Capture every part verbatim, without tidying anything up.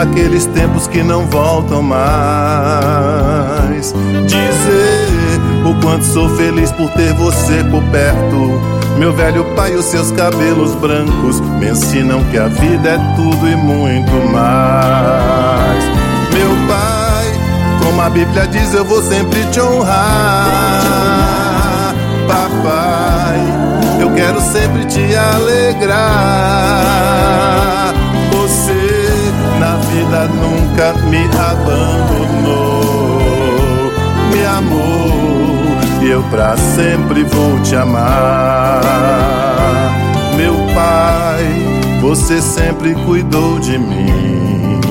aqueles tempos que não voltam mais. Dizer o quanto sou feliz por ter você por perto. Meu velho pai e os seus cabelos brancos me ensinam que a vida é tudo e muito mais. Meu pai, como a Bíblia diz, eu vou sempre te honrar. Papai, eu quero sempre te alegrar. Você na vida nunca me abandonou, me amou, e eu pra sempre vou te amar. Meu pai, você sempre cuidou de mim.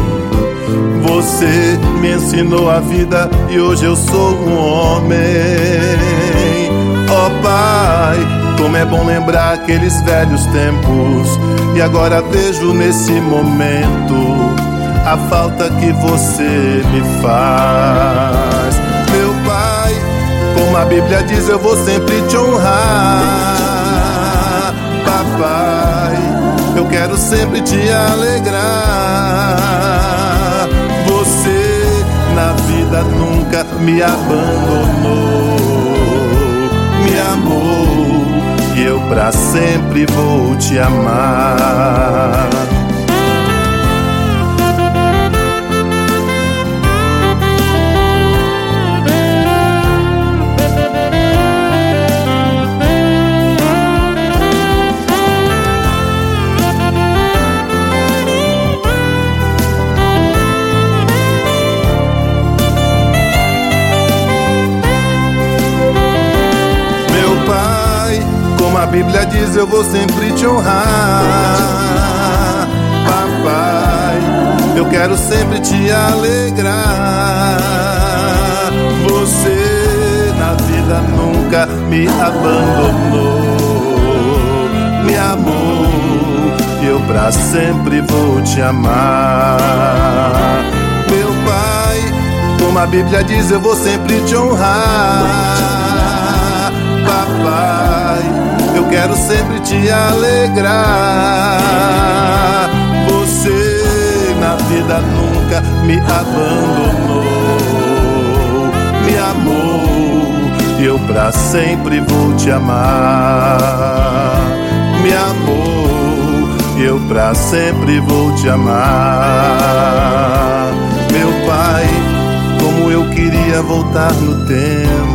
Você me ensinou a vida e hoje eu sou um homem. Ó Pai, como é bom lembrar aqueles velhos tempos. E agora vejo nesse momento a falta que você me faz. Meu Pai, como a Bíblia diz, eu vou sempre te honrar. Papai, eu quero sempre te alegrar. Você na vida nunca me abandonou, me amou, e eu pra sempre vou te amar. Como a Bíblia diz, eu vou sempre te honrar. Papai, eu quero sempre te alegrar. Você na vida nunca me abandonou, me amou, e eu pra sempre vou te amar. Meu Pai, como a Bíblia diz, eu vou sempre te honrar. Papai, eu quero sempre te alegrar. Você na vida nunca me abandonou, me amou, e eu pra sempre vou te amar. Me amou, e eu pra sempre vou te amar. Meu Pai, como eu queria voltar no tempo